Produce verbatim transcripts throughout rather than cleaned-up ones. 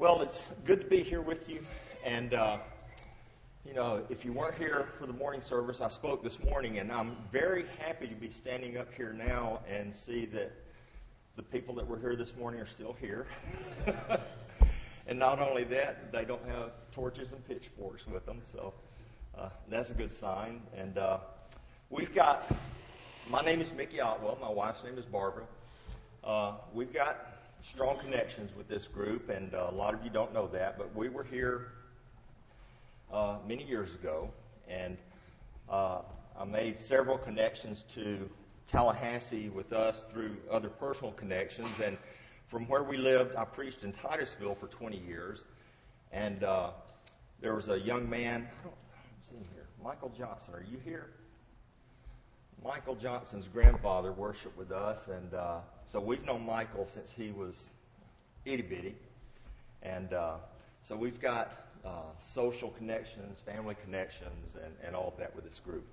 Well, it's good to be here with you. And, uh, you know, if you weren't here for the morning service, I spoke this morning, and I'm very happy to be standing up here now and see that the people that were here this morning are still here. And not only that, they don't have torches and pitchforks with them, so uh, that's a good sign. And uh, we've got, my name is Mickey Otwell, my wife's name is Barbara. Uh, we've got strong connections with this group, and uh, a lot of you don't know that, but we were here uh, many years ago, and uh, I made several connections to Tallahassee with us through other personal connections, and from where we lived, I preached in Titusville for twenty years, and uh, there was a young man, I don't, I'm seeing here, Michael Johnson, are you here? Michael Johnson's grandfather worshiped with us, and uh, so we've known Michael since he was itty-bitty, and uh, so we've got uh, social connections, family connections, and, and all of that with this group.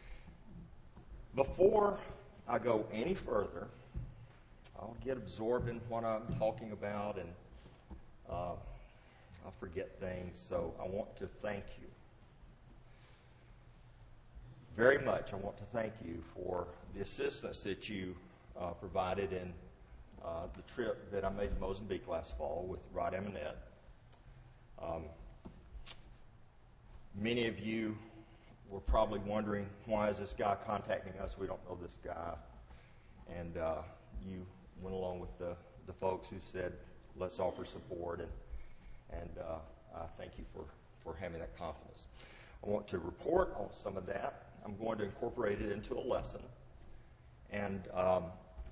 Before I go any further, I'll get absorbed in what I'm talking about, and uh, I'll forget things, so I want to thank you. Very much, I want to thank you for the assistance that you uh, provided in uh, the trip that I made to Mozambique last fall with Rod Emanet. Um, many of you were probably wondering, why is this guy contacting us? We don't know this guy. And uh, you went along with the, the folks who said, let's offer support, and, and uh, I thank you for, for having that confidence. I want to report on some of that. I'm going to incorporate it into a lesson, and um,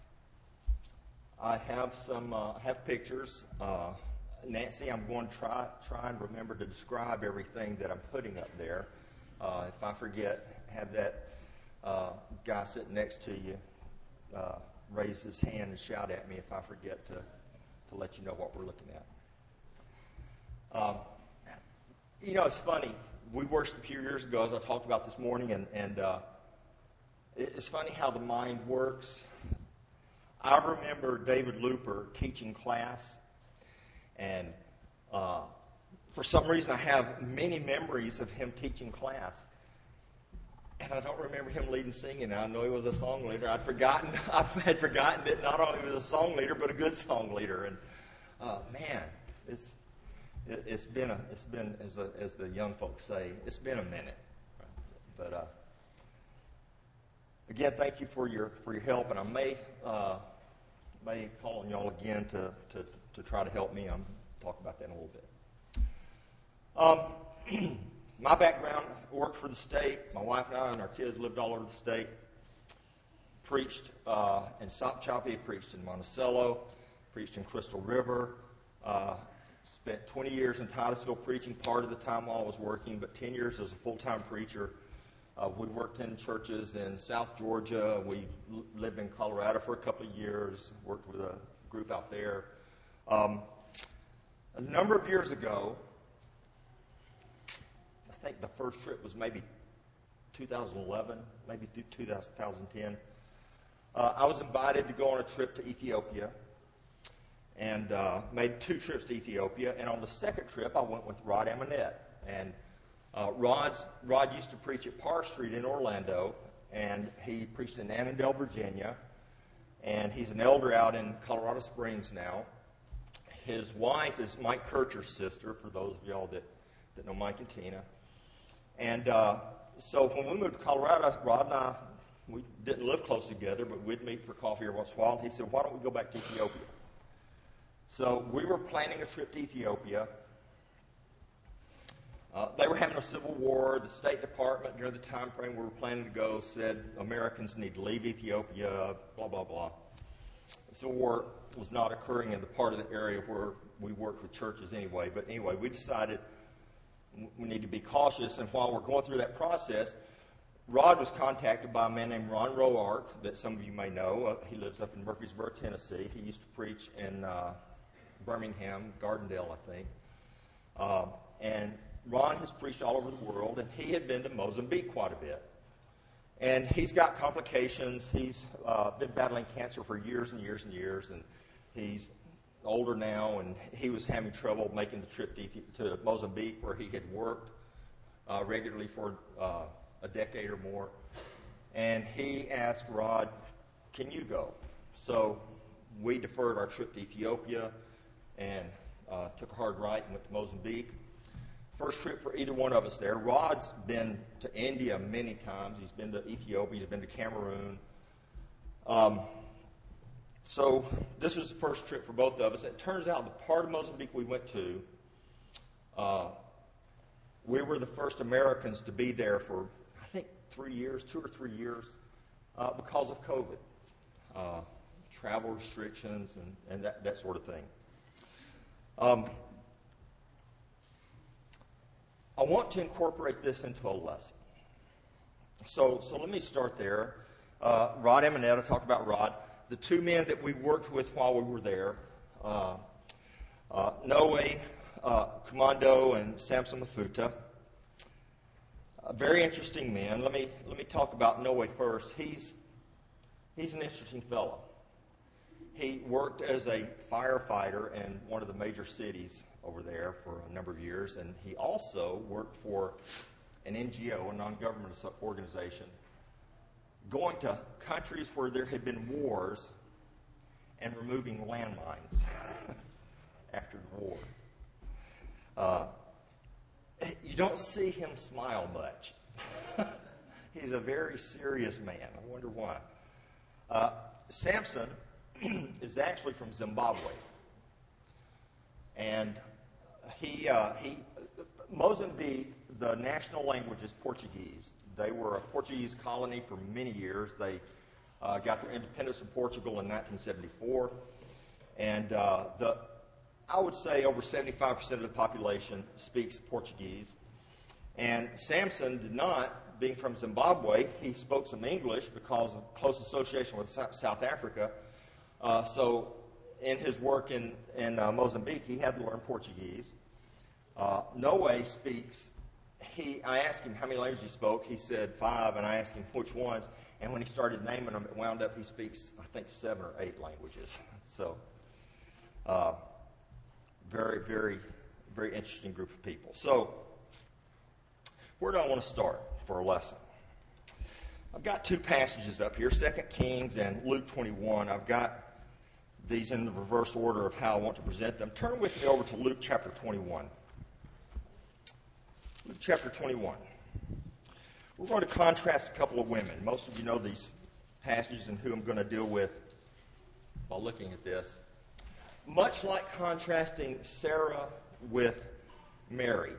I have some uh, I have pictures. Uh, Nancy, I'm going to try try and remember to describe everything that I'm putting up there. Uh, if I forget, have that uh, guy sitting next to you uh, raise his hand and shout at me if I forget to to let you know what we're looking at. Um, you know, it's funny. We worshiped a few years ago, as I talked about this morning, and, and uh, it's funny how the mind works. I remember David Looper teaching class, and uh, for some reason I have many memories of him teaching class, and I don't remember him leading singing. I know he was a song leader. I'd forgotten, I had forgotten that not only was he a song leader, but a good song leader, and uh, man, it's... It, it's been, a, it's been as, the as the young folks say, it's been a minute. But uh, again, thank you for your for your help, and I may uh, may call on y'all again to, to to try to help me. I'm talk about that in a little bit. Um, my background, worked for the state. My wife and I and our kids lived all over the state. Preached uh, in Sopchoppy, preached in Monticello, preached in Crystal River. Uh, Spent twenty years in Titusville preaching, part of the time while I was working, but ten years as a full-time preacher. Uh, we worked in churches in South Georgia. We l- lived in Colorado for a couple of years, worked with a group out there. Um, a number of years ago, I think the first trip was maybe two thousand eleven, maybe two thousand ten. Uh, I was invited to go on a trip to Ethiopia, and uh, made two trips to Ethiopia. And on the second trip, I went with Rod Emanet. And uh, Rod's, Rod used to preach at Parr Street in Orlando, and he preached in Annandale, Virginia. And he's an elder out in Colorado Springs now. His wife is Mike Kircher's sister, for those of y'all that, that know Mike and Tina. And uh, so when we moved to Colorado, Rod and I, we didn't live close together, but we'd meet for coffee every once in a while. And he said, why don't we go back to Ethiopia? So we were planning a trip to Ethiopia. Uh, they were having a civil war. The State Department, during the time frame we were planning to go, said Americans need to leave Ethiopia, blah, blah, blah. The civil war was not occurring in the part of the area where we worked with churches anyway. But anyway, we decided we need to be cautious. And while we're going through that process, Rod was contacted by a man named Ron Roark that some of you may know. Uh, he lives up in Murfreesboro, Tennessee. He used to preach in Uh, Birmingham, Gardendale, I think. Uh, and Ron has preached all over the world, and he had been to Mozambique quite a bit. And he's got complications. He's uh, been battling cancer for years and years and years, and he's older now, and he was having trouble making the trip to, to Mozambique, where he had worked uh, regularly for uh, a decade or more. And he asked Rod, can you go? So we deferred our trip to Ethiopia and uh, took a hard right and went to Mozambique. First trip for either one of us there. Rod's been to India many times. He's been to Ethiopia. He's been to Cameroon. Um, so this was the first trip for both of us. It turns out the part of Mozambique we went to, uh, we were the first Americans to be there for, I think, three years, two or three years, uh, because of COVID. Uh, travel restrictions and, and that, that sort of thing. Um, I want to incorporate this into a lesson. So, so let me start there. Uh, Rod Eminetta, talk about Rod. The two men that we worked with while we were there, uh, uh, Noe uh, Commando and Samson Mafuta. Uh, very interesting men. Let me let me talk about Noe first. He's he's an interesting fellow. He worked as a firefighter in one of the major cities over there for a number of years, and he also worked for an N G O, a non-government organization, going to countries where there had been wars and removing landmines after the war. Uh, you don't see him smile much. He's a very serious man. I wonder why. Uh, Samson is actually from Zimbabwe. And he, uh, he, Mozambique, the national language is Portuguese. They were a Portuguese colony for many years. They uh, got their independence from Portugal in nineteen seventy-four. And uh, the, I would say over seventy-five percent of the population speaks Portuguese. And Samson did not, being from Zimbabwe, he spoke some English because of close association with South Africa. Uh, so in his work in, in uh, Mozambique, he had to learn Portuguese. Uh, Noe speaks, he, I asked him how many languages he spoke. He said five, and I asked him which ones. And when he started naming them, it wound up he speaks, I think, seven or eight languages. So uh, very, very, very interesting group of people. So where do I want to start for a lesson? I've got two passages up here, Second Kings and Luke twenty-one. I've got these in the reverse order of how I want to present them. Turn with me over to Luke chapter twenty-one. Luke chapter twenty-one. We're going to contrast a couple of women. Most of you know these passages and who I'm going to deal with by looking at this. Much like contrasting Sarah with Mary.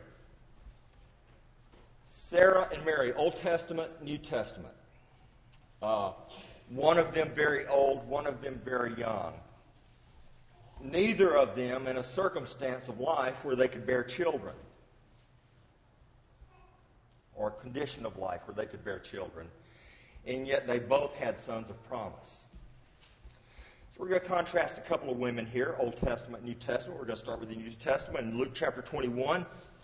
Sarah and Mary, Old Testament, New Testament. Uh, one of them very old, one of them very young. Neither of them in a circumstance of life where they could bear children, or a condition of life where they could bear children, and yet they both had sons of promise. So we're going to contrast a couple of women here, Old Testament, New Testament. We're going to start with the New Testament in Luke chapter twenty-one.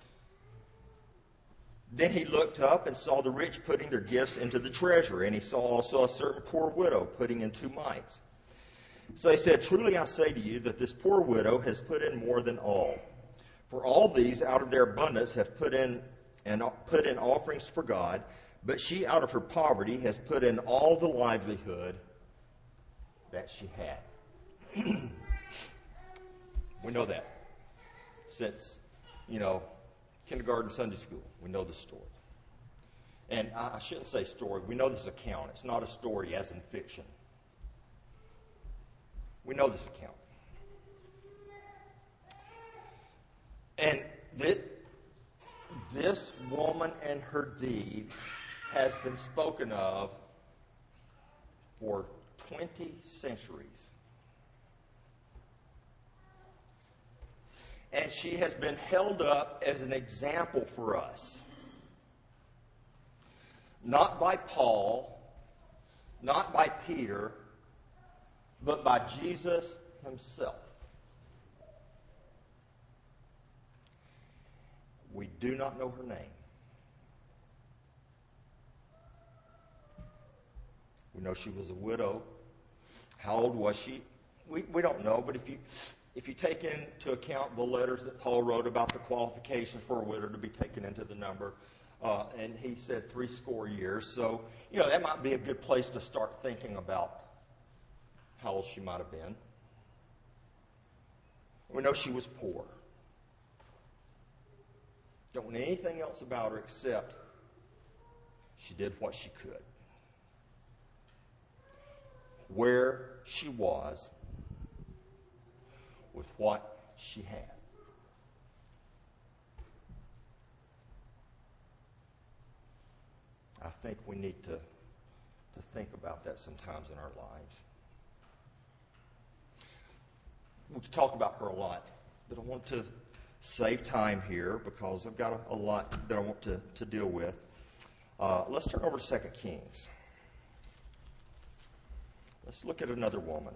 Then he looked up and saw the rich putting their gifts into the treasury, and he saw also a certain poor widow putting in two mites. So he said, "Truly I say to you that this poor widow has put in more than all. For all these out of their abundance have put in and put in offerings for God, but she out of her poverty has put in all the livelihood that she had." We know that since, you know, kindergarten, Sunday school. We know the story. And I, I shouldn't say story. We know this account. It's not a story as in fiction. We know this account. And that this woman and her deed has been spoken of for twenty centuries. And she has been held up as an example for us. Not by Paul, not by Peter, but by Jesus himself. We do not know her name. We know she was a widow. How old was she? We, we don't know, but if you if you take into account the letters that Paul wrote about the qualifications for a widow to be taken into the number, uh, and he said three score years. So, you know, that might be a good place to start thinking about how old she might have been. We know she was poor. Don't know anything else about her except she did what she could. Where she was with what she had. I think we need to, to think about that sometimes in our lives. We could talk about her a lot, but I want to save time here because I've got a, a lot that I want to, to deal with. Uh, let's turn over to Second Kings. Let's look at another woman.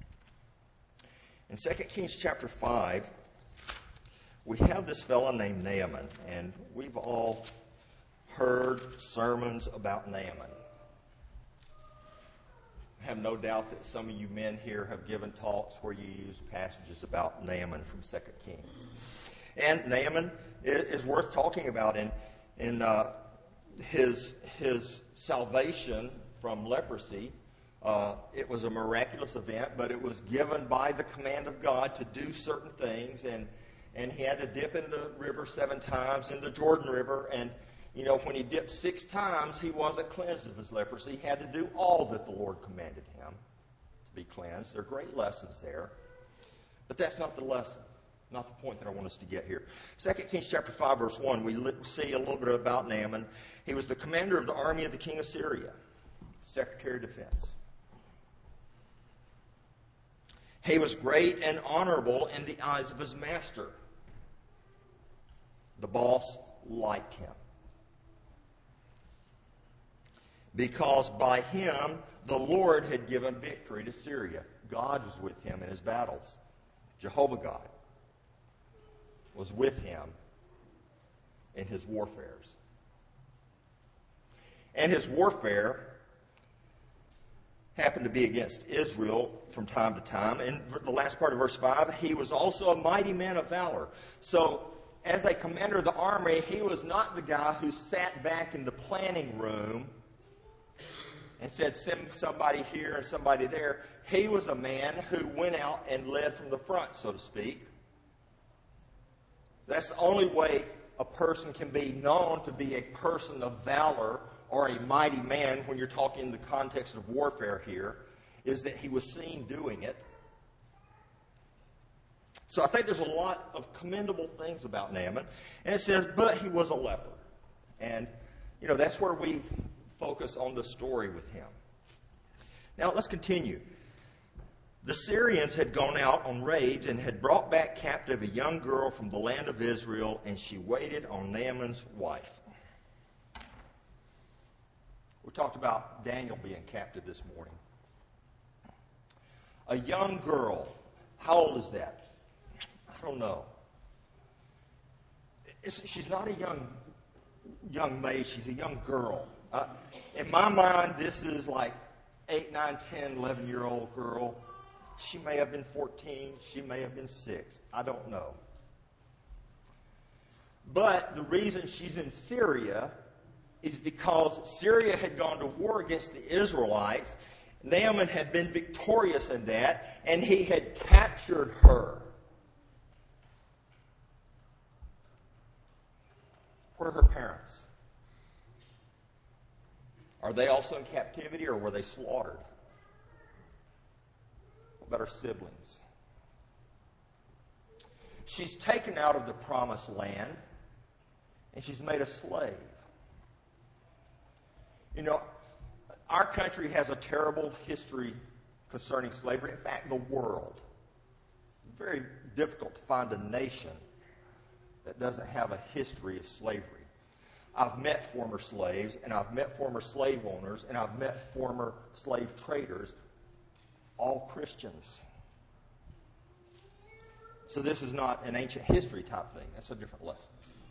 In Second Kings chapter five, we have this fellow named Naaman, and we've all heard sermons about Naaman. I have no doubt that some of you men here have given talks where you use passages about Naaman from Second Kings. And Naaman is worth talking about in, in uh, his, his salvation from leprosy. Uh, it was a miraculous event, but it was given by the command of God to do certain things, and and he had to dip in the river seven times, in the Jordan River, and you know, when he dipped six times, he wasn't cleansed of his leprosy. He had to do all that the Lord commanded him to be cleansed. There are great lessons there, but that's not the lesson, not the point that I want us to get here. Second Kings chapter five, verse one, we see a little bit about Naaman. He was the commander of the army of the king of Syria, Secretary of Defense. He was great and honorable in the eyes of his master. The boss liked him, because by him the Lord had given victory to Syria. God was with him in his battles. Jehovah God was with him in his warfares. And his warfare happened to be against Israel from time to time. In the last part of verse five, he was also a mighty man of valor. So, as a commander of the army, he was not the guy who sat back in the planning room and said, send somebody here and somebody there. He was a man who went out and led from the front, so to speak. That's the only way a person can be known to be a person of valor or a mighty man when you're talking in the context of warfare here, is that he was seen doing it. So I think there's a lot of commendable things about Naaman. And it says, but he was a leper. And, you know, that's where we focus on the story with him. Now, let's continue. The Syrians had gone out on raids and had brought back captive a young girl from the land of Israel, and she waited on Naaman's wife. We talked about Daniel being captive this morning. A young girl. How old is that? I don't know. It's, she's not a young young maid. She's a young girl. Uh, in my mind, this is like eight, nine, ten, eleven-year-old girl. She may have been fourteen. She may have been six. I don't know. But the reason she's in Syria is because Syria had gone to war against the Israelites. Naaman had been victorious in that, and he had captured her. Where are her parents? Are they also in captivity, or were they slaughtered? What about her siblings? She's taken out of the promised land, and she's made a slave. You know, our country has a terrible history concerning slavery. In fact, the world. It's very difficult to find a nation that doesn't have a history of slavery. I've met former slaves, and I've met former slave owners, and I've met former slave traders, all Christians. So this is not an ancient history type thing. That's a different lesson.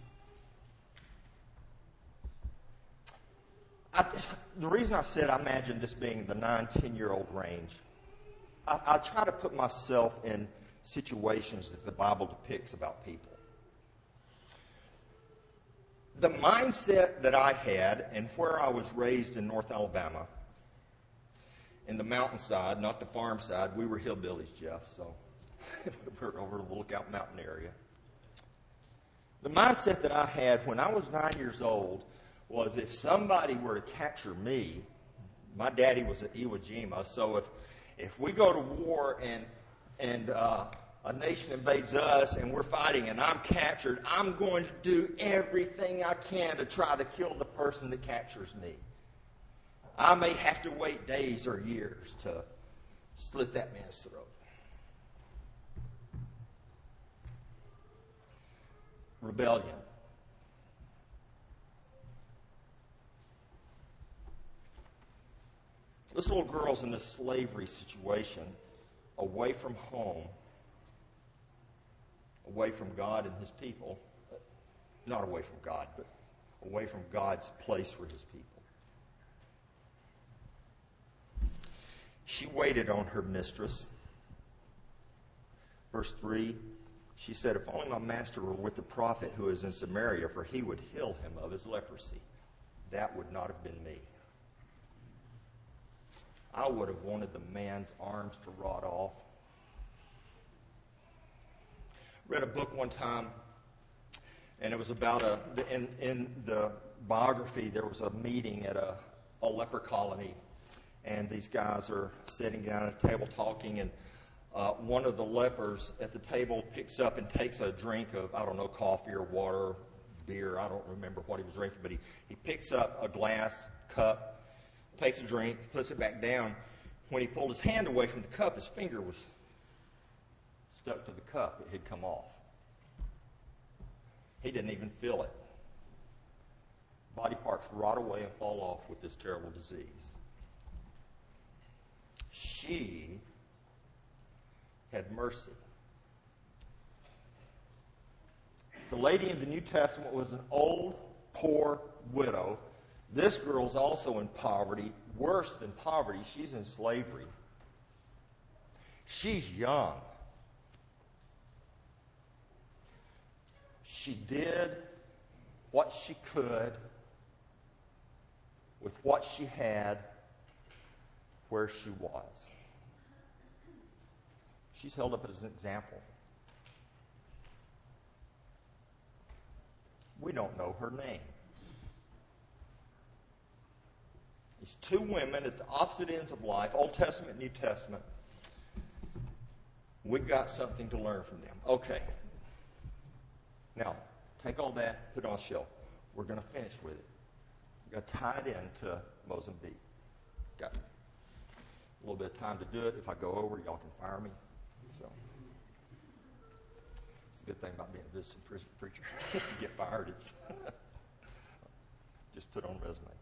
I, the reason I said I imagine this being the nine, ten-year-old range, I, I try to put myself in situations that the Bible depicts about people. The mindset that I had, and where I was raised in North Alabama, in the mountainside, not the farm side. We were hillbillies, Jeff, so we were over the Lookout Mountain area. The mindset that I had when I was nine years old was if somebody were to capture me, my daddy was at Iwo Jima, so if if we go to war and and uh, a nation invades us and we're fighting and I'm captured, I'm going to do everything I can to try to kill the person that captures me. I may have to wait days or years to slit that man's throat. Rebellion. This little girl's in this slavery situation, away from home, away from God and his people. Not away from God, but away from God's place for his people. She waited on her mistress. Verse three, she said, if only my master were with the prophet who is in Samaria, for he would heal him of his leprosy. That would not have been me. I would have wanted the man's arms to rot off. Read a book one time, and it was about a, in, in the biography, there was a meeting at a, a leper colony, and these guys are sitting down at a table talking, and uh, one of the lepers at the table picks up and takes a drink of, I don't know, coffee or water, beer, I don't remember what he was drinking, but he, he picks up a glass, cup, takes a drink, puts it back down. When he pulled his hand away from the cup, his finger was stuck to the cup. It had come off. He didn't even feel it. Body parts rot away and fall off with this terrible disease. She had mercy. The lady in the New Testament was an old, poor widow. This girl's also in poverty, worse than poverty. She's in slavery. She's young. She did what she could with what she had where she was. She's held up as an example. We don't know her name. It's two women at the opposite ends of life, Old Testament, New Testament. We've got something to learn from them. Okay. Now, take all that, put it on a shelf. We're going to finish with it. We've got to tie it into Mozambique. Got a little bit of time to do it. If I go over, y'all can fire me. So, it's a good thing about being a visiting preacher. If you get fired, it's just put on a resume.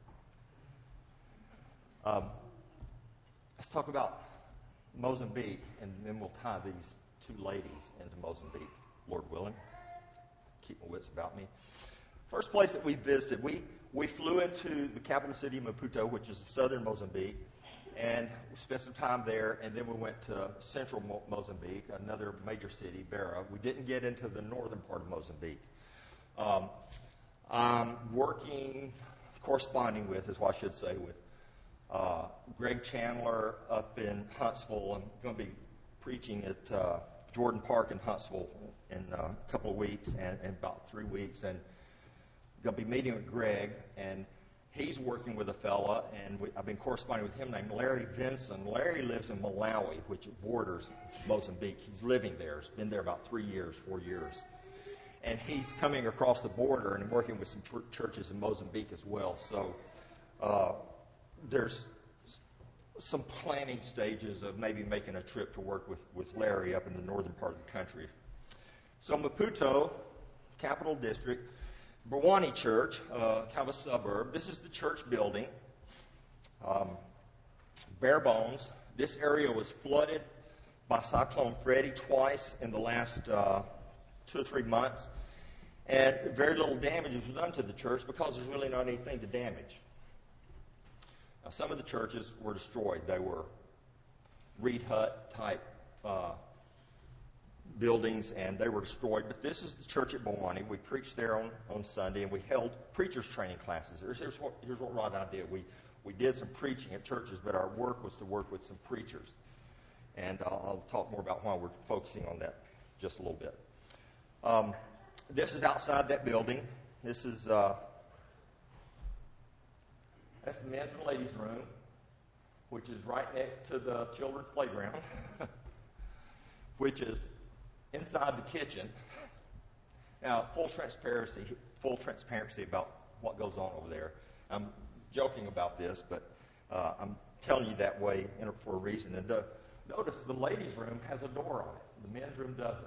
Um, let's talk about Mozambique, and then we'll tie these two ladies into Mozambique, Lord willing. Keep my wits about me. First place that we visited, we, we flew into the capital city, Maputo, which is southern Mozambique, and we spent some time there, and then we went to central Mo- Mozambique, another major city, Beira. We didn't get into the northern part of Mozambique. Um, I'm working, corresponding with, is what I should say, with Uh, Greg Chandler up in Huntsville. I'm going to be preaching at uh, Jordan Park in Huntsville in uh, a couple of weeks, and in about three weeks. And I'm going to be meeting with Greg, and he's working with a fella, and we, I've been corresponding with him named Larry Vinson. Larry lives in Malawi, which borders Mozambique. He's living there. He's been there about three years, four years. And he's coming across the border and working with some ch- churches in Mozambique as well. So, uh, there's some planning stages of maybe making a trip to work with, with Larry up in the northern part of the country. So Maputo, capital district, Bawani Church, uh, kind of a suburb. This is the church building. Um, bare bones. This area was flooded by Cyclone Freddy twice in the last uh, two or three months. And very little damage was done to the church because there's really not anything to damage. Now, some of the churches were destroyed. They were reed hut type uh, buildings, and they were destroyed. But this is the church at Bowani. We preached there on, on Sunday, and we held preachers training classes. Here's, here's, what, here's what Rod and I did. We, we did some preaching at churches, but our work was to work with some preachers. And I'll, I'll talk more about why we're focusing on that just a little bit. Um, this is outside that building. This is uh, that's the men's and ladies' room, which is right next to the children's playground, which is inside the kitchen. Now, full transparency, full transparency about what goes on over there. I'm joking about this, but uh, I'm telling you that way for a reason. And the, notice the ladies' room has a door on it. The men's room doesn't.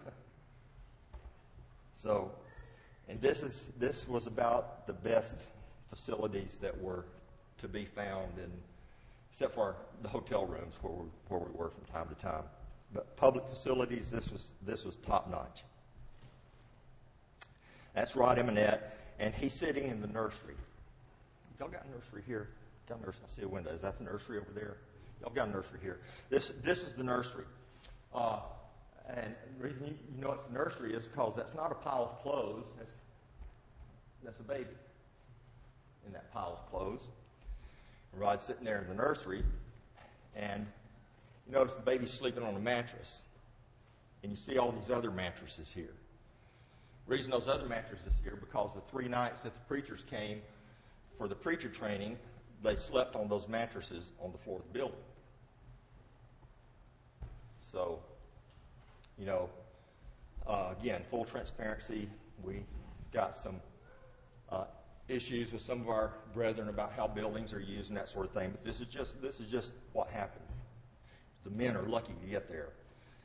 So, and this is this was about the best facilities that were to be found, in, except for the hotel rooms where we, where we were from time to time. But public facilities, this was this was top notch. That's Rod Eminette, and he's sitting in the nursery. Y'all got a nursery here? Got a nursery. I see a window. Is that the nursery over there? Y'all got a nursery here. This this is the nursery. Uh, and the reason you, you know it's the nursery is because that's not a pile of clothes. That's, that's a baby in that pile of clothes. And Rod's sitting there in the nursery, and you notice the baby's sleeping on a mattress. And you see all these other mattresses here. The reason those other mattresses here, because the three nights that the preachers came for the preacher training, they slept on those mattresses on the floor of the building. So, you know, uh, again, full transparency. We got some uh, issues with some of our brethren about how buildings are used and that sort of thing. But this is just this is just what happened. The men are lucky to get there.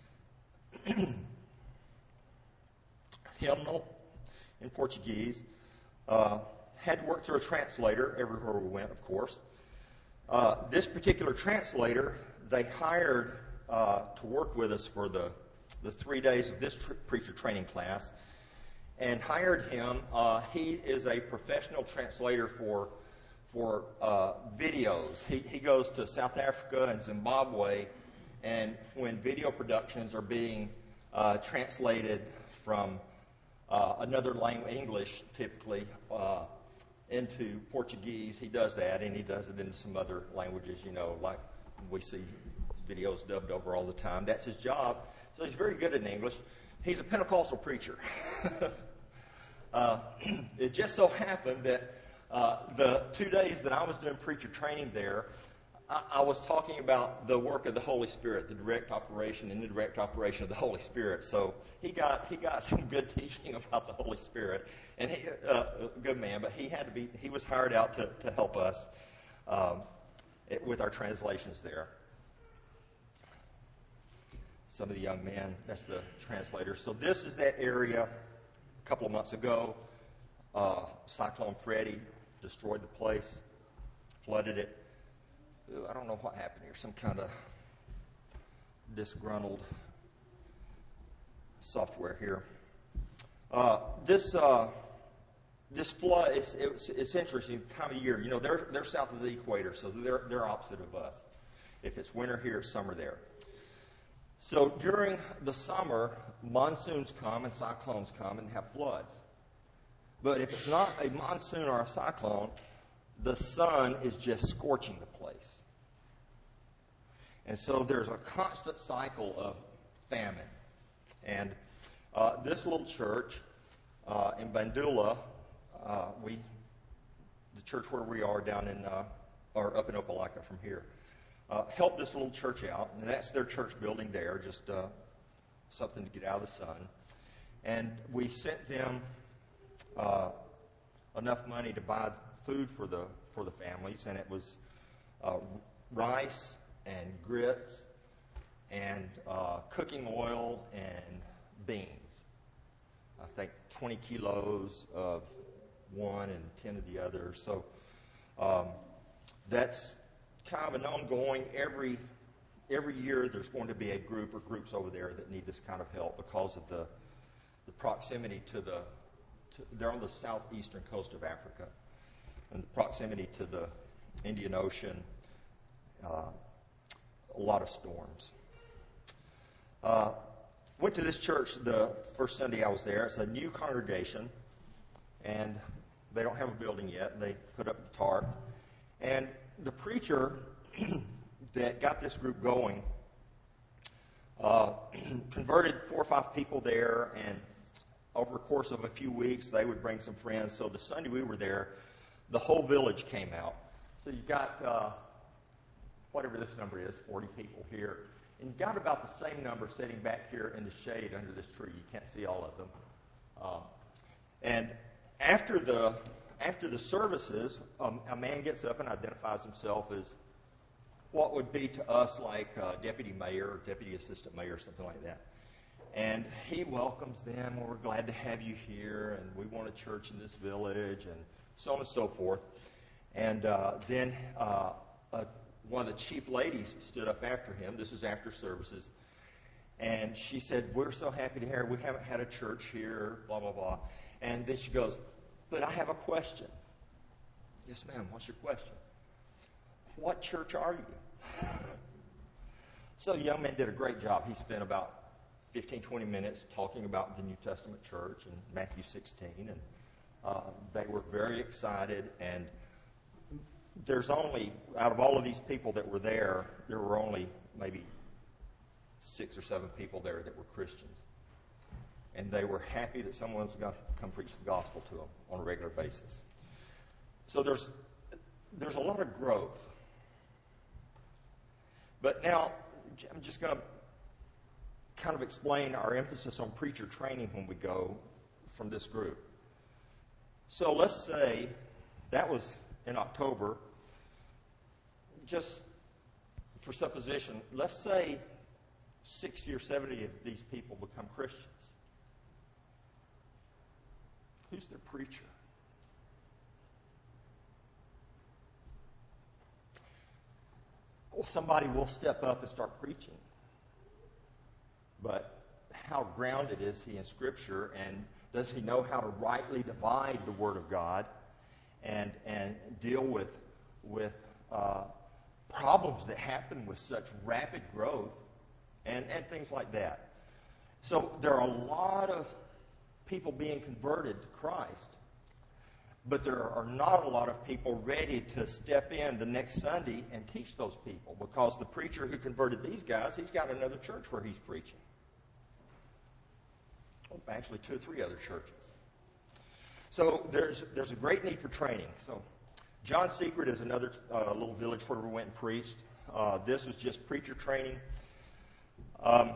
Hymnal in Portuguese. Uh, had to work through a translator everywhere we went, of course. Uh, this particular translator, they hired uh, to work with us for the, the three days of this tr- preacher training class, and hired him. Uh, he is a professional translator for for uh, videos. He, he goes to South Africa and Zimbabwe, and when video productions are being uh, translated from uh, another language, English typically, uh, into Portuguese, he does that, and he does it into some other languages, you know, like we see videos dubbed over all the time. That's his job. So he's very good in English. He's a Pentecostal preacher. uh, it just so happened that uh, the two days that I was doing preacher training there, I, I was talking about the work of the Holy Spirit, the direct operation and indirect operation of the Holy Spirit. So he got he got some good teaching about the Holy Spirit, and he uh, a good man. But he had to be he was hired out to to help us um, it, with our translations there. Some of the young men, that's the translator. So this is that area. A couple of months ago, uh, Cyclone Freddy destroyed the place, flooded it. I don't know what happened here. Some kind of disgruntled software here. Uh, this uh, this flood, it's, it's, it's interesting. The time of year, you know, they're they're south of the equator, so they're they're opposite of us. If it's winter here, it's summer there. So during the summer, monsoons come and cyclones come and have floods. But if it's not a monsoon or a cyclone, the sun is just scorching the place. And so there's a constant cycle of famine. And uh, this little church uh, in Bandula, uh, we, the church where we are down in, uh, or up in Opelika from here, uh, helped this little church out. And that's their church building there, just uh, something to get out of the sun. And we sent them uh, enough money to buy food for the for the families, and it was uh, rice and grits and uh, cooking oil and beans. I think twenty kilos of one and ten of the other. So um, that's kind of an ongoing. Every every year there's going to be a group or groups over there that need this kind of help because of the the proximity to the. To, they're on the southeastern coast of Africa, and the proximity to the Indian Ocean. Uh, a lot of storms. Uh, went to this church the first Sunday I was there. It's a new congregation, and they don't have a building yet. They put up the tarp. And the preacher that got this group going uh, converted four or five people there, and over the course of a few weeks, they would bring some friends. So the Sunday we were there, the whole village came out. So you've got, uh, whatever this number is, forty people here. And you've got about the same number sitting back here in the shade under this tree. You can't see all of them. Uh, and after the after the services, um, a man gets up and identifies himself as what would be to us like uh, deputy mayor or deputy assistant mayor or something like that. And he welcomes them. Well, we're glad to have you here, and we want a church in this village, and so on and so forth. And uh, then uh, uh, one of the chief ladies stood up after him. This is after services. And she said, we're so happy to hear. We haven't had a church here, blah, blah, blah. And then she goes, but I have a question. Yes, ma'am. What's your question? What church are you? So the young man did a great job. He spent about fifteen, twenty minutes talking about the New Testament church in Matthew sixteen. And uh, they were very excited. And there's only, out of all of these people that were there, there were only maybe six or seven people there that were Christians. And they were happy that someone was going to come preach the gospel to them on a regular basis. So there's there's a lot of growth. But now, I'm just going to kind of explain our emphasis on preacher training when we go from this group. So let's say that was in October. Just for supposition, let's say sixty or seventy of these people become Christians. Who's their preacher? Well, somebody will step up and start preaching. But how grounded is he in Scripture, and does he know how to rightly divide the Word of God and and deal with with uh, problems that happen with such rapid growth and, and things like that? So there are a lot of people being converted to Christ, but there are not a lot of people ready to step in the next Sunday and teach those people, because the preacher who converted these guys, he's got another church where he's preaching. Well, actually, two or three other churches. So there's there's a great need for training. So John Secret is another uh, little village where we went and preached. Uh, this was just preacher training. Um,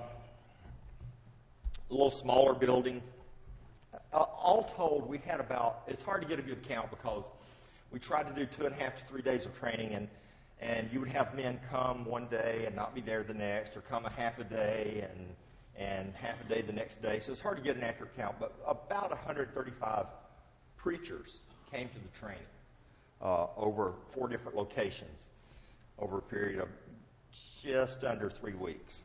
a little smaller building. Uh, all told, we had about, it's hard to get a good count because we tried to do two and a half to three days of training, and, and you would have men come one day and not be there the next, or come a half a day and, and half a day the next day. So it's hard to get an accurate count, but about one hundred thirty-five preachers came to the training uh, over four different locations over a period of just under three weeks.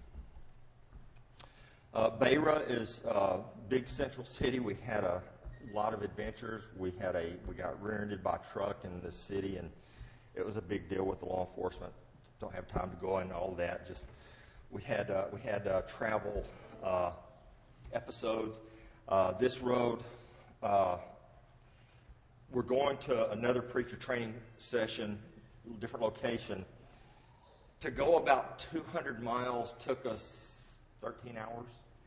Uh, Beira is a big central city. We had a lot of adventures. We had a we got rear-ended by a truck in the city, and it was a big deal with the law enforcement. Don't have time to go into all that. Just we had uh, we had uh, travel uh, episodes. Uh, this road, uh, we're going to another preacher training session, different location. To go about two hundred miles took us thirteen hours.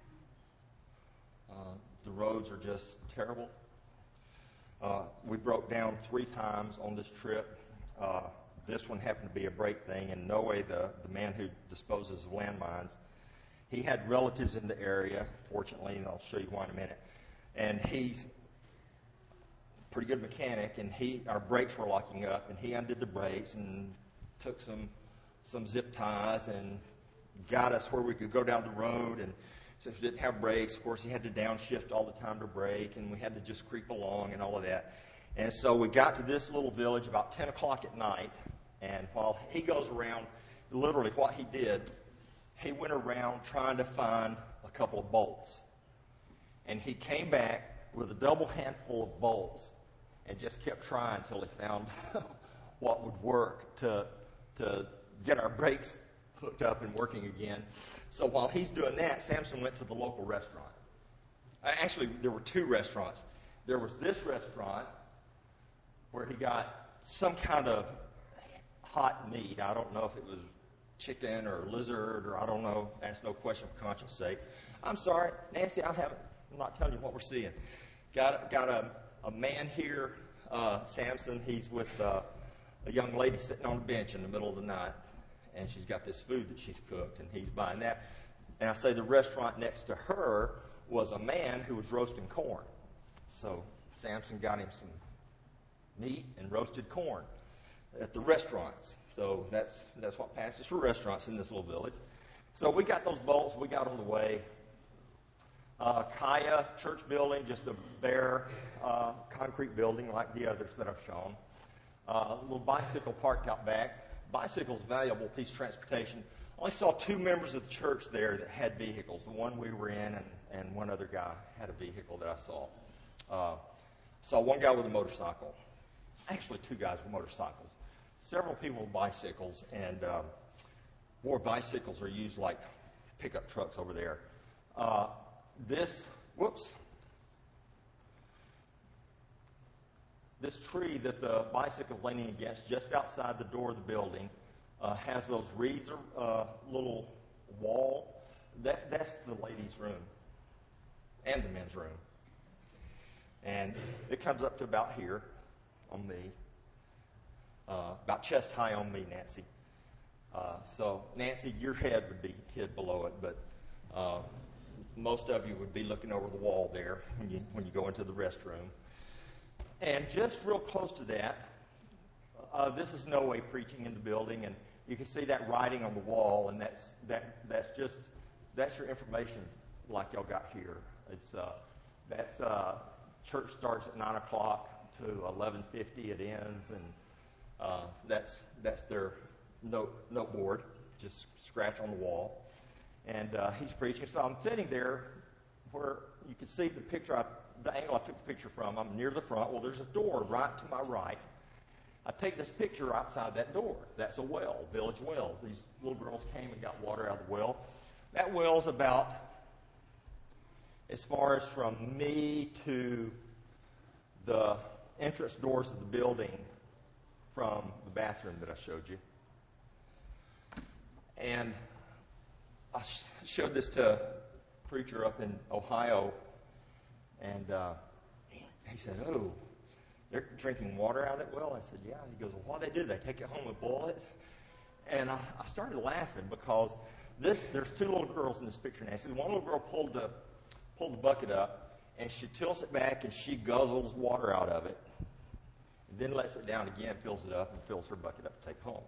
Uh, the roads are just terrible. Uh, we broke down three times on this trip. Uh, this one happened to be a break thing, and no way the, the man who disposes of landmines, he had relatives in the area, fortunately, and I'll show you why in a minute. And he's a pretty good mechanic, and he our brakes were locking up, and he undid the brakes and took some some zip ties and got us where we could go down the road. And since we didn't have brakes, of course, he had to downshift all the time to brake, and we had to just creep along and all of that. And so we got to this little village about ten o'clock at night, and while he goes around, literally what he did, he went around trying to find a couple of bolts. And he came back with a double handful of bolts and just kept trying until he found what would work to to get our brakes hooked up and working again. So while he's doing that, Samson went to the local restaurant. Uh, actually, there were two restaurants. There was this restaurant where he got some kind of hot meat. I don't know if it was chicken or lizard or I don't know. Ask no question for conscience sake. I'm sorry, Nancy, I haven't, I'm not telling you what we're seeing. Got, got a, a man here, uh, Samson. He's with uh, a young lady sitting on a bench in the middle of the night, and she's got this food that she's cooked, and he's buying that. And I say the restaurant next to her was a man who was roasting corn. So Samson got him some meat and roasted corn at the restaurants. So that's that's what passes for restaurants in this little village. So we got those bolts. We got on the way. Uh, Kaya church building, just a bare uh, concrete building like the others that I've shown. Uh, a little bicycle parked out back. Bicycle's a valuable piece of transportation. I only saw two members of the church there that had vehicles. The one we were in and, and one other guy had a vehicle that I saw. Uh, saw one guy with a motorcycle. Actually, two guys with motorcycles. Several people with bicycles, and um, more bicycles are used like pickup trucks over there. Uh, this, whoops, this tree that the bicycle's leaning against just outside the door of the building uh, has those reeds, uh, little wall. That, that's the ladies' room and the men's room. And it comes up to about here on me, uh, about chest high on me, Nancy. Uh, so, Nancy, your head would be hid below it, but uh, most of you would be looking over the wall there when you, when you go into the restroom. And just real close to that, uh, this is no way preaching in the building, and you can see that writing on the wall, and that's that that's just that's your information like y'all got here. It's uh, that's uh, church starts at nine o'clock to eleven fifty. It ends, and uh, that's that's their note note board, just scratch on the wall. And uh, he's preaching. So I'm sitting there where you can see the picture, I, the angle I took the picture from. I'm near the front. Well, there's a door right to my right. I take this picture outside that door. That's a well, village well. These little girls came and got water out of the well. That well's about as far as from me to the entrance doors of the building from the bathroom that I showed you. And I sh- showed this to a preacher up in Ohio, and uh, he said, "Oh, they're drinking water out of that well?" I said, "Yeah." He goes, "Well, what do they do? They take it home and boil it?" And I, I started laughing because this there's two little girls in this picture, Nancy. One little girl pulled the pulled the bucket up, and she tilts it back, and she guzzles water out of it, and then lets it down again, fills it up, and fills her bucket up to take home.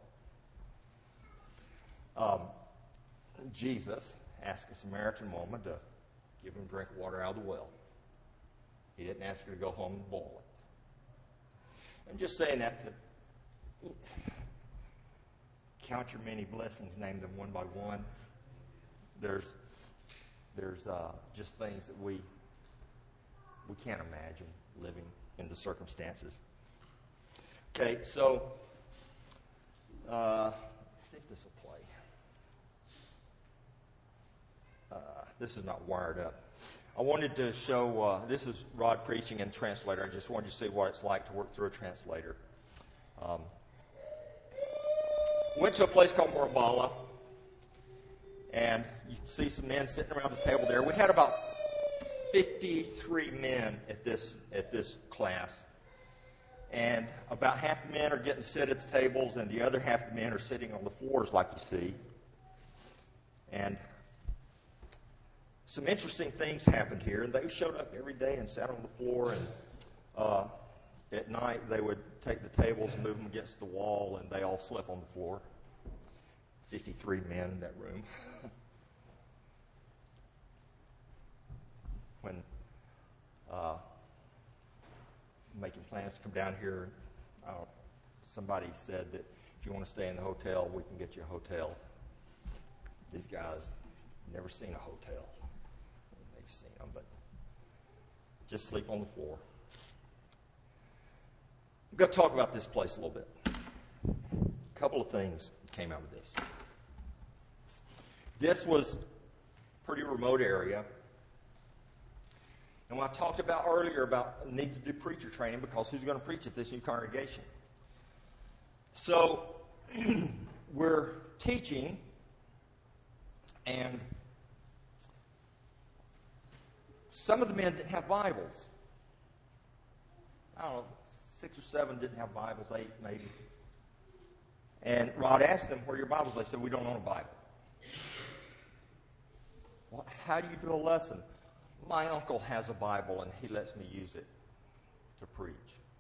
Um, Jesus asked a Samaritan woman to give him a drink of water out of the well. He didn't ask her to go home and boil it. I'm just saying that to count your many blessings, name them one by one. There's there's uh, just things that we we can't imagine living in the circumstances. Okay, so uh, let's see if this will play. Uh, this is not wired up. I wanted to show, uh, this is Rod preaching in translator. I just wanted to see what it's like to work through a translator. Um, went to a place called Morabala, and you see some men sitting around the table there. We had about fifty-three men at this at this class, and about half the men are getting to sit at the tables, and the other half the men are sitting on the floors like you see. And some interesting things happened here, and they showed up every day and sat on the floor, and uh, at night they would take the tables and move them against the wall, and they all slept on the floor. fifty-three men in that room. When uh, making plans to come down here, uh, somebody said that if you want to stay in the hotel, we can get you a hotel. These guys never seen a hotel. They've seen them, but just sleep on the floor. I'm going to talk about this place a little bit. A couple of things came out of this. This was a pretty remote area. And when I talked about earlier about the need to do preacher training, because who's going to preach at this new congregation? So we're teaching, and some of the men didn't have Bibles. I don't know, six or seven didn't have Bibles, eight maybe. And Rod asked them, where are your Bibles? They said, we don't own a Bible. Well, how do you do a lesson? My uncle has a Bible, and he lets me use it to preach.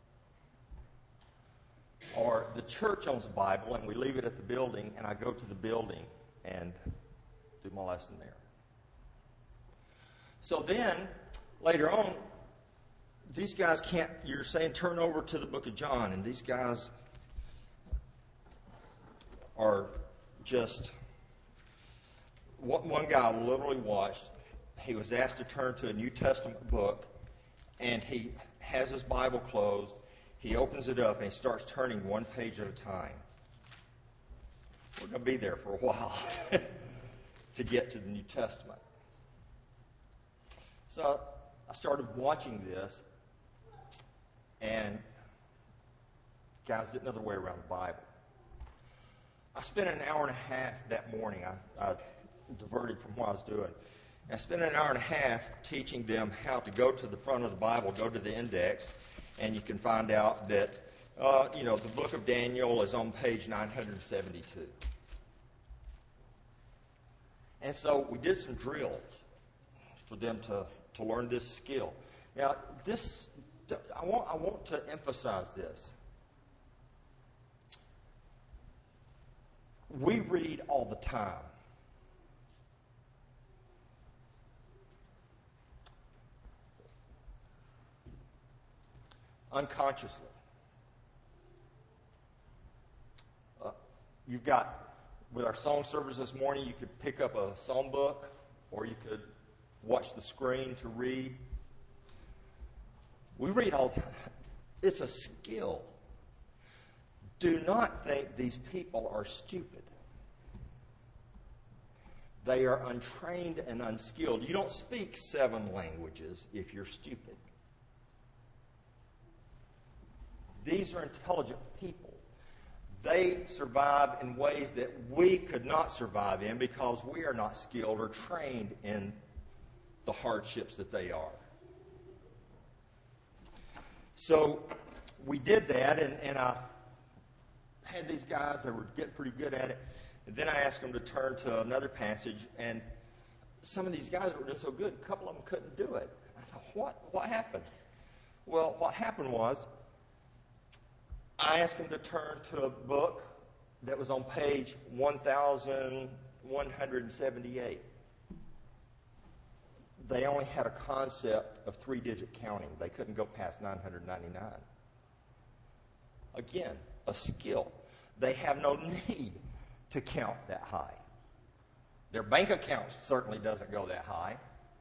Or the church owns a Bible, and we leave it at the building, and I go to the building and do my lesson there. So then, later on, these guys can't, you're saying turn over to the book of John, and these guys are just, one guy I literally watched, he was asked to turn to a New Testament book, and he has his Bible closed, he opens it up, and he starts turning one page at a time. We're going to be there for a while to get to the New Testament. So I started watching this, and guys didn't know their way around the Bible. I spent an hour and a half that morning. I, I diverted from what I was doing. I spent an hour and a half teaching them how to go to the front of the Bible, go to the index, and you can find out that, uh, you know, the book of Daniel is on page nine hundred seventy-two. And so we did some drills for them to, to learn this skill. Now, this, I want, I want to emphasize this. We read all the time. Unconsciously. Uh, you've got, with our song service this morning, you could pick up a song book, or you could watch the screen to read. We read all the time. It's a skill. Do not think these people are stupid. They are untrained and unskilled. You don't speak seven languages if you're stupid. These are intelligent people. They survive in ways that we could not survive in because we are not skilled or trained in the hardships that they are. So we did that, and, and I had these guys that were getting pretty good at it. And then I asked them to turn to another passage, and some of these guys that were doing so good, a couple of them couldn't do it. I thought, what, what happened? Well, what happened was I asked them to turn to a book that was on page one thousand one hundred seventy-eight. They only had a concept of three-digit counting. They couldn't go past nine hundred ninety-nine. Again, a skill. They have no need to count that high. Their bank account certainly doesn't go that high.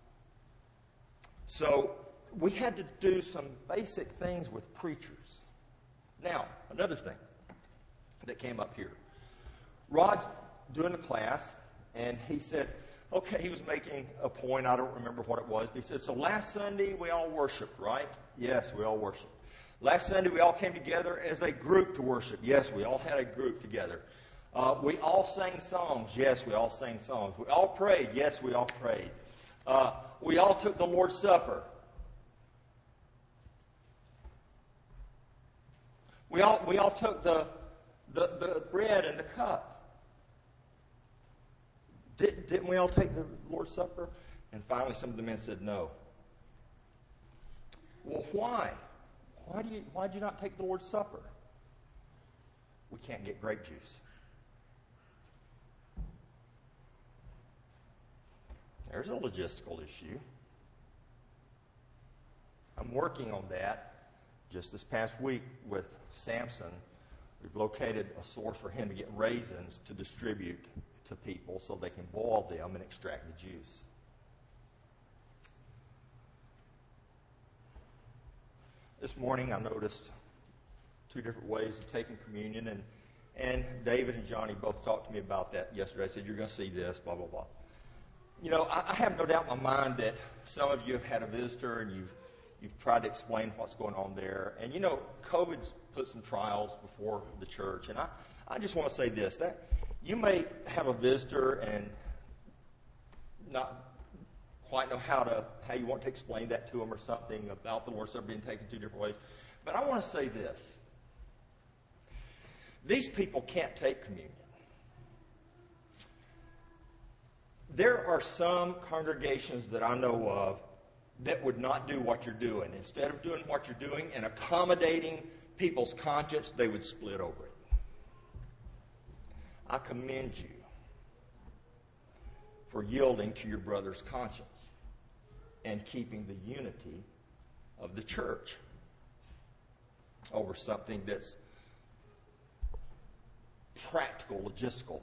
So we had to do some basic things with preachers. Now, another thing that came up here. Rod's doing a class, and he said, okay, he was making a point. I don't remember what it was. But he said, so last Sunday we all worshiped, right? Yes, we all worshiped. Last Sunday we all came together as a group to worship. Yes, we all had a group together. Uh, we all sang songs. Yes, we all sang songs. We all prayed. Yes, we all prayed. Uh, we all took the Lord's Supper. We all, we all took the, the, the bread and the cup. Did, didn't we all take the Lord's Supper? And finally some of the men said no. Well, why? Why do you, why did you not take the Lord's Supper? We can't get grape juice. There's a logistical issue. I'm working on that. Just this past week with Samson, we've located a source for him to get raisins to distribute to people so they can boil them and extract the juice. This morning I noticed two different ways of taking communion, and And David and Johnny both talked to me about that yesterday. I said, you're going to see this, blah, blah, blah. You know, I, I have no doubt in my mind that some of you have had a visitor and you've, you've tried to explain what's going on there. And, you know, COVID's put some trials before the church. And I, I just want to say this, that you may have a visitor and not quite know how to how you want to explain that to them or something about the Lord's Supper being taken two different ways. But I want to say this. These people can't take communion. There are some congregations that I know of that would not do what you're doing. Instead of doing what you're doing and accommodating people's conscience, they would split over it. I commend you for yielding to your brother's conscience and keeping the unity of the church over something that's practical, logistical.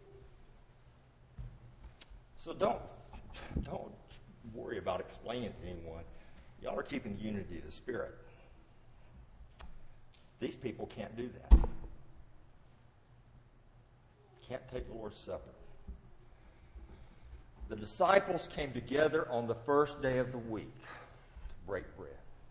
So don't, don't worry about explaining to anyone. Y'all are keeping the unity of the Spirit. These people can't do that. Can't take the Lord's Supper. The disciples came together on the first day of the week to break bread.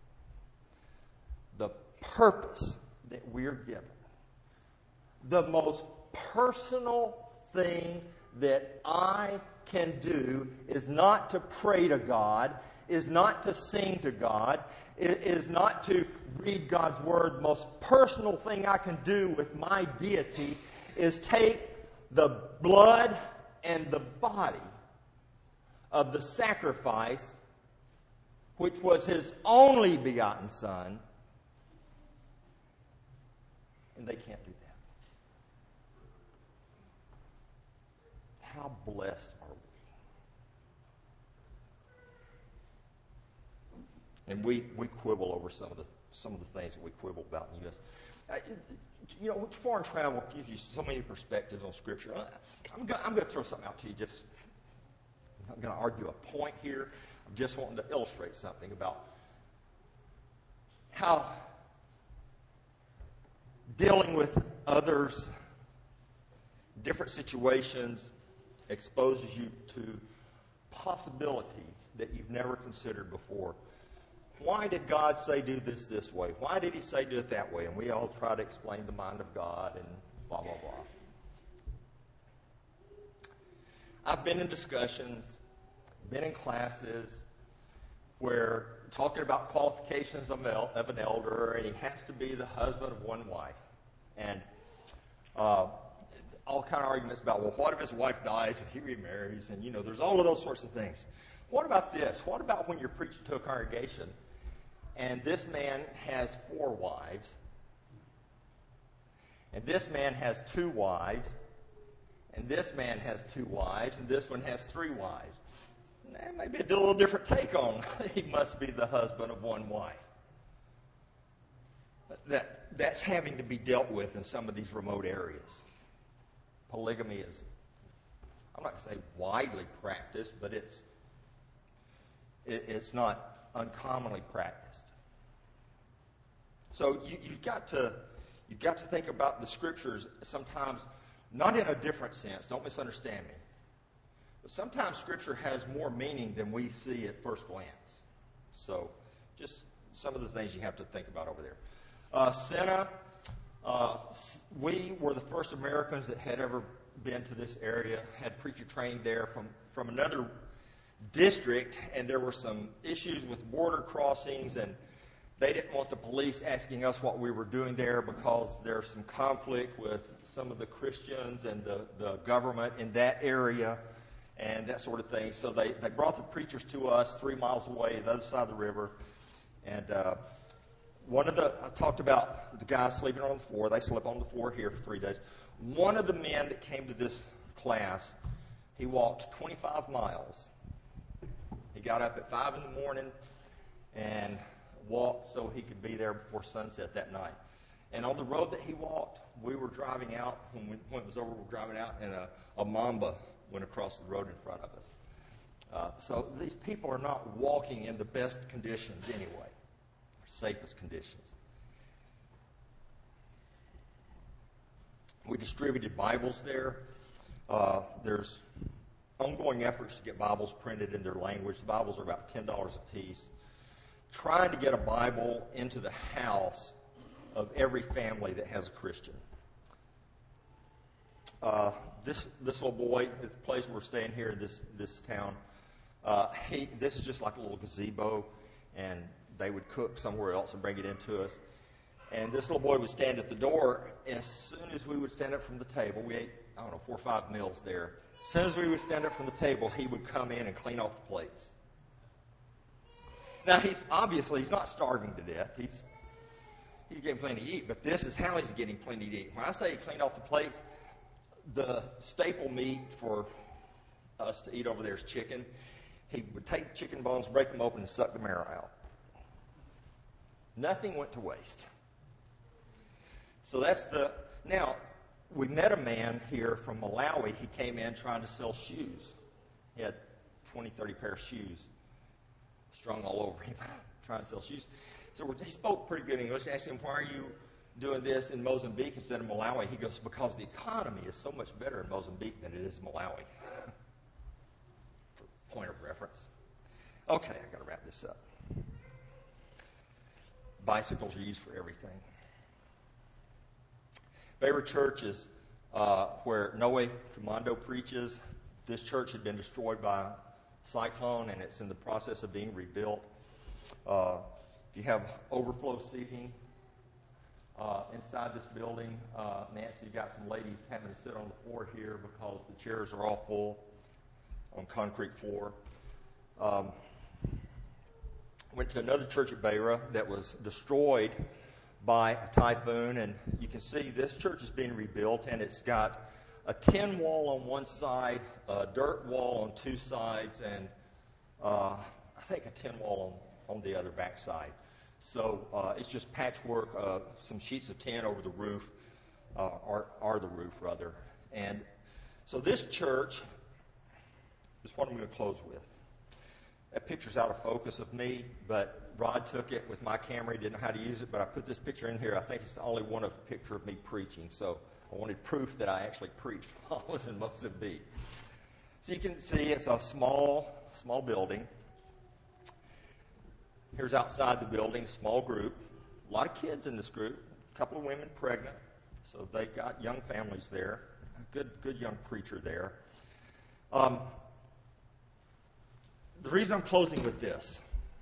The purpose that we're given, the most personal thing that I can do is not to pray to God, is not to sing to God, is not to read God's Word. The most personal thing I can do with my deity is take the blood and the body of the sacrifice, which was His only begotten Son, and they can't do that. How blessed are we? And we, we quibble over some of the some of the things that we quibble about in the U S Uh, you know, foreign travel gives you so many perspectives on Scripture. I, I'm going I'm to throw something out to you. Just I'm not going to argue a point here. I'm just wanting to illustrate something about how dealing with others, different situations, exposes you to possibilities that you've never considered before. Why did God say do this this way? Why did He say do it that way? And we all try to explain the mind of God and blah, blah, blah. I've been in discussions, been in classes where talking about qualifications of an elder, and he has to be the husband of one wife. And uh, all kind of arguments about, well, what if his wife dies and he remarries? And, you know, there's all of those sorts of things. What about this? What about when you're preaching to a congregation and this man has four wives, and this man has two wives, and this man has two wives, and this one has three wives? That may be a little different take on he must be the husband of one wife. That, that's having to be dealt with in some of these remote areas. Polygamy is, I'm not going to say widely practiced, but it's it, it's not uncommonly practiced. So you, you've got to you've got to think about the Scriptures sometimes not in a different sense. Don't misunderstand me. But sometimes Scripture has more meaning than we see at first glance. So just some of the things you have to think about over there. Uh, Sena, uh, we were the first Americans that had ever been to this area, had preacher training there from, from another district, and there were some issues with border crossings, and they didn't want the police asking us what we were doing there because there's some conflict with some of the Christians and the, the government in that area and that sort of thing. So they, they brought the preachers to us three miles away, the other side of the river, and uh, one of the, I talked about the guys sleeping on the floor. They slept on the floor here for three days. One of the men that came to this class, he walked twenty-five miles. He got up at five in the morning and walked so he could be there before sunset that night. And on the road that he walked, we were driving out. When, we, when it was over, we were driving out, and a, a mamba went across the road in front of us. Uh, so these people are not walking in the best conditions anyway, safest conditions. We distributed Bibles there. Uh, there's ongoing efforts to get Bibles printed in their language. The Bibles are about ten dollars a piece. Trying to get a Bible into the house of every family that has a Christian. Uh, this this little boy, the place we're staying here in this this town, uh, he this is just like a little gazebo, and they would cook somewhere else and bring it into us. And this little boy would stand at the door. As soon as we would stand up from the table, we ate, I don't know, four or five meals there. As soon as we would stand up from the table, he would come in and clean off the plates. Now, he's obviously, he's not starving to death. He's he's getting plenty to eat, but this is how he's getting plenty to eat. When I say he cleaned off the plates, the staple meat for us to eat over there is chicken. He would take the chicken bones, break them open, and suck the marrow out. Nothing went to waste. So that's the... Now, we met a man here from Malawi. He came in trying to sell shoes. He had twenty, thirty pair of shoes strung all over him, trying to sell shoes. So he spoke pretty good English. I asked him, why are you doing this in Mozambique instead of Malawi? He goes, because the economy is so much better in Mozambique than it is in Malawi. For point of reference. Okay, I've got to wrap this up. Bicycles are used for everything. Favorite church is uh, where Noe Commando preaches. This church had been destroyed by a cyclone, and it's in the process of being rebuilt. Uh, you have overflow seating uh, inside this building. Uh, Nancy, you've got some ladies having to sit on the floor here because the chairs are all full on concrete floor. Um, went to another church at Beira that was destroyed by a typhoon, and you can see this church is being rebuilt, and it's got a tin wall on one side, a dirt wall on two sides, and uh, I think a tin wall on, on the other back side. So uh, it's just patchwork, uh, some sheets of tin over the roof, uh, are, are the roof rather. And so this church is what I'm going to close with. That picture's out of focus of me, but Rod took it with my camera. He didn't know how to use it, but I put this picture in here. I think it's the only one of a picture of me preaching, so I wanted proof that I actually preached while I was in Mozambique. So you can see it's a small, small building. Here's outside the building, small group. A lot of kids in this group, a couple of women pregnant, so they've got young families there. A good, good young preacher there. Um, the reason I'm closing with this,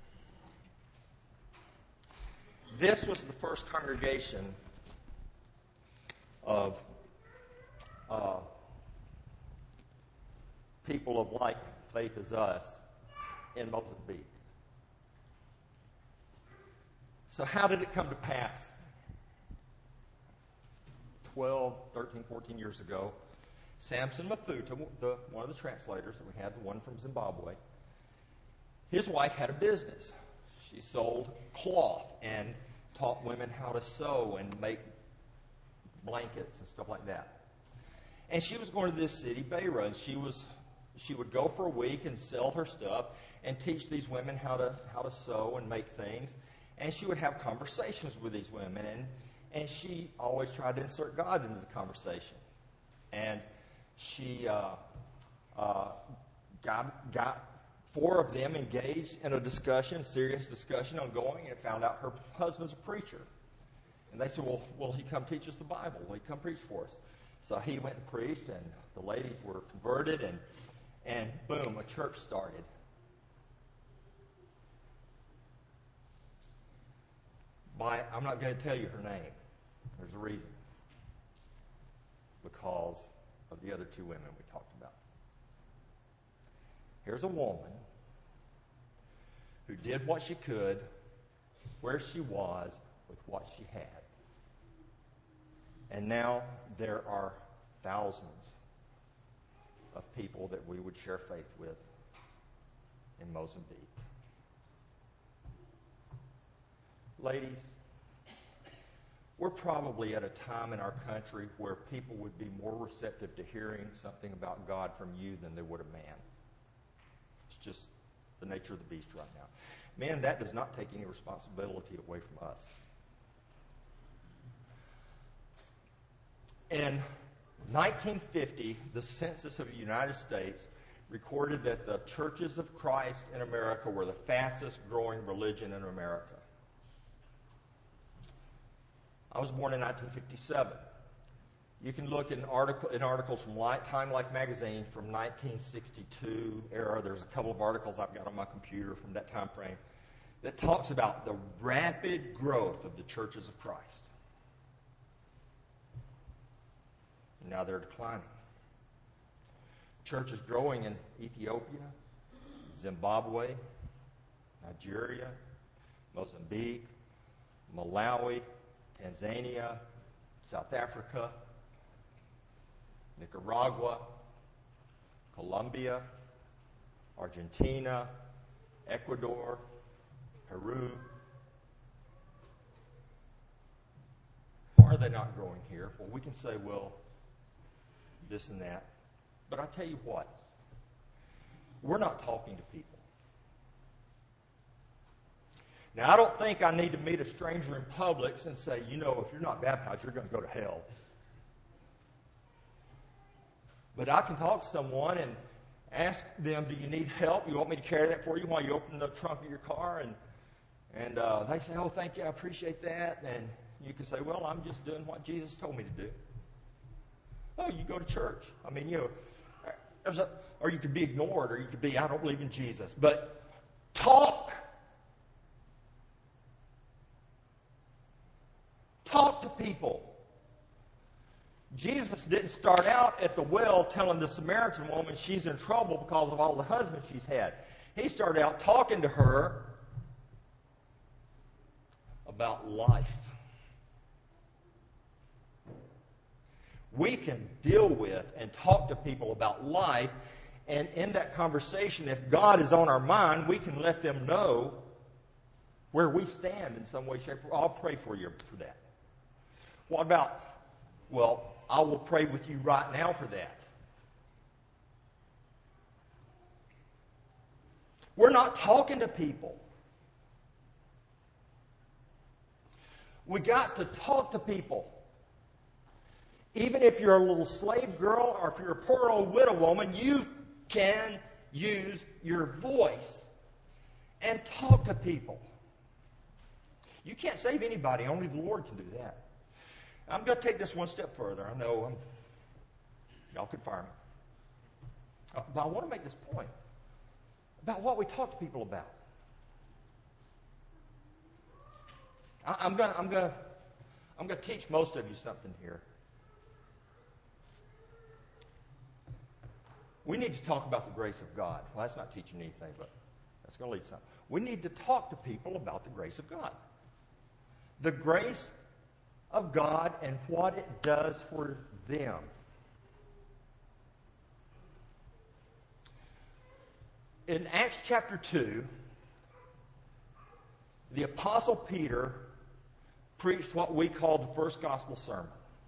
this was the first congregation of uh, people of like faith as us in Mozambique. So how did it come to pass? twelve, thirteen, fourteen years ago, Samson Mafuta, the, one of the translators that we had, the one from Zimbabwe, his wife had a business. She sold cloth and taught women how to sew and make blankets and stuff like that. And she was going to this city, Beira, and she was she would go for a week and sell her stuff and teach these women how to how to sew and make things. And she would have conversations with these women, and and she always tried to insert God into the conversation. And she uh, uh, got got four of them engaged in a discussion, serious discussion ongoing, and found out her husband's a preacher. And they said, well, will he come teach us the Bible? Will he come preach for us? So he went and preached, and the ladies were converted, and, and boom, a church started. By, I'm not going to tell you her name. There's a reason. Because of the other two women we talked about. Here's a woman who did what she could, where she was, with what she had. And now there are thousands of people that we would share faith with in Mozambique. Ladies, we're probably at a time in our country where people would be more receptive to hearing something about God from you than they would a man. It's just the nature of the beast right now. Man, that does not take any responsibility away from us. In nineteen fifty, the Census of the United States recorded that the Churches of Christ in America were the fastest growing religion in America. I was born in nineteen fifty-seven. You can look in, article, in articles from Time Life magazine from nineteen sixty-two era. There's a couple of articles I've got on my computer from that time frame that talks about the rapid growth of the Churches of Christ. Now they're declining. Churches growing in Ethiopia, Zimbabwe, Nigeria, Mozambique, Malawi, Tanzania, South Africa, Nicaragua, Colombia, Argentina, Ecuador, Peru. Why are they not growing here? Well, we can say, well, this and that. But I tell you what, we're not talking to people. Now, I don't think I need to meet a stranger in Publix and say, you know, if you're not baptized, you're going to go to hell. But I can talk to someone and ask them, do you need help? You want me to carry that for you while you open the trunk of your car? And and uh, they say, oh, thank you, I appreciate that. And you can say, well, I'm just doing what Jesus told me to do. Oh, you go to church. I mean, you know, there's a, or you could be ignored, or you could be, I don't believe in Jesus. But talk. Talk to people. Jesus didn't start out at the well telling the Samaritan woman she's in trouble because of all the husbands she's had. He started out talking to her about life. We can deal with and talk to people about life, and in that conversation, if God is on our mind, we can let them know where we stand in some way, shape, or I'll pray for you for that. What about, well, I will pray with you right now for that. We're not talking to people. We got to talk to people. Even if you're a little slave girl or if you're a poor old widow woman, you can use your voice and talk to people. You can't save anybody. Only the Lord can do that. I'm going to take this one step further. I know I'm, y'all could fire me. Uh, but I want to make this point about what we talk to people about. I, I'm going to I'm going to I'm going to teach most of you something here. We need to talk about the grace of God. Well, that's not teaching anything, but that's going to lead something. We need to talk to people about the grace of God. The grace of God and what it does for them. In Acts chapter two, the Apostle Peter preached what we call the first gospel sermon.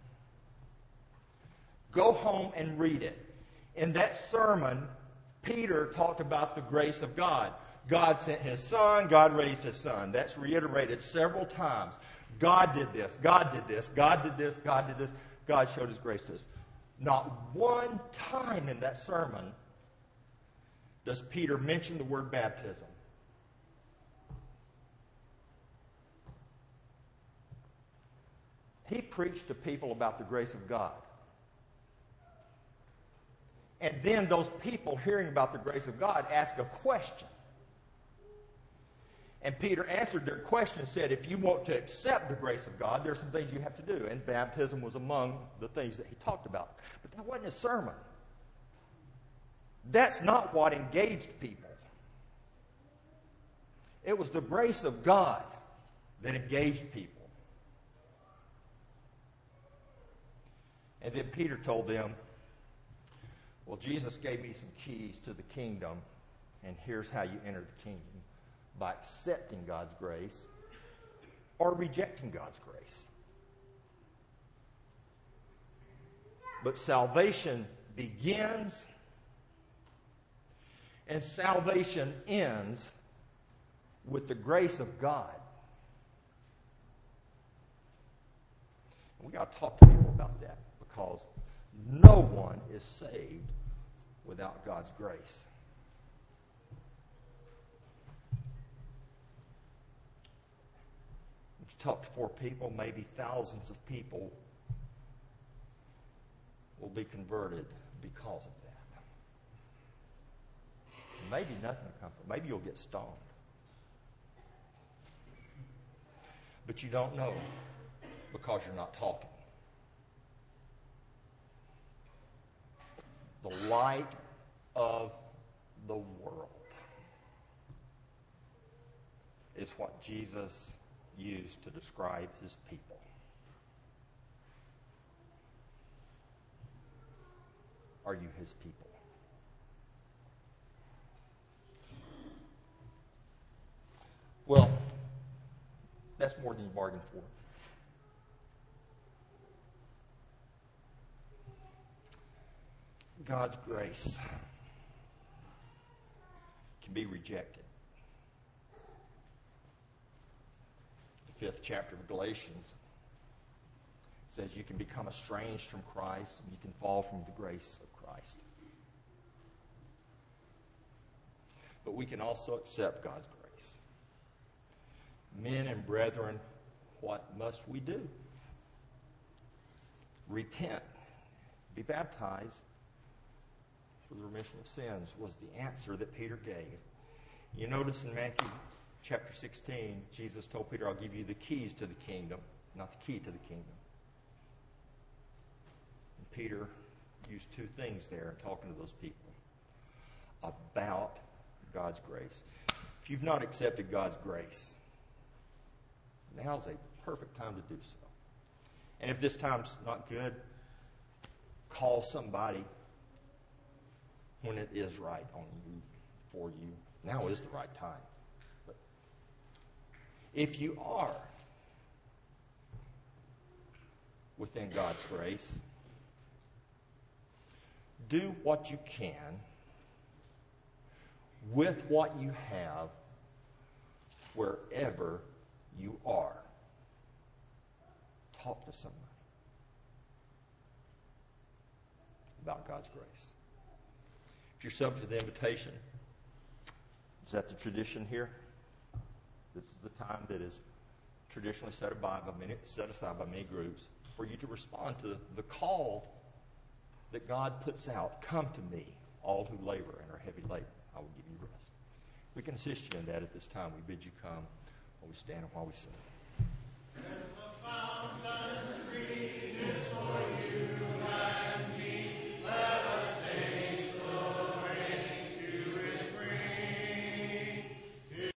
Go home and read it. In that sermon, Peter talked about the grace of God. God sent His Son. God raised His Son. That's reiterated several times. God did this. God did this. God did this. God did this. God showed His grace to us. Not one time in that sermon does Peter mention the word baptism. He preached to people about the grace of God. And then those people hearing about the grace of God ask a question. And Peter answered their question and said, if you want to accept the grace of God, there are some things you have to do. And baptism was among the things that he talked about. But that wasn't a sermon. That's not what engaged people. It was the grace of God that engaged people. And then Peter told them, well, Jesus gave me some keys to the kingdom, and here's how you enter the kingdom. By accepting God's grace or rejecting God's grace. But salvation begins and salvation ends with the grace of God. And we got to talk to people about that, because no one is saved without God's grace. If you talk to four people, maybe thousands of people will be converted because of that. Maybe nothing will come from it. Maybe you'll get stoned. But you don't know because you're not talking. The light of the world is what Jesus used to describe his people. Are you his people? Well, that's more than you bargained for. God's grace can be rejected. The fifth chapter of Galatians says you can become estranged from Christ and you can fall from the grace of Christ. But we can also accept God's grace. Men and brethren, what must we do? Repent, be baptized for the remission of sins was the answer that Peter gave. You notice in Matthew chapter sixteen, Jesus told Peter, I'll give you the keys to the kingdom, not the key to the kingdom. And Peter used two things there in talking to those people about God's grace. If you've not accepted God's grace, now's a perfect time to do so. And if this time's not good, call somebody when it is right on you, for you. Now is the right time. But if you are within God's grace, do what you can with what you have wherever you are. Talk to somebody about God's grace. If you're subject to the invitation, is that the tradition here? This is the time that is traditionally set aside by many, set aside by many groups for you to respond to the call that God puts out. Come to me, all who labor and are heavy laden. I will give you rest. We can assist you in that at this time. We bid you come while we stand and while we sing. There's a fountain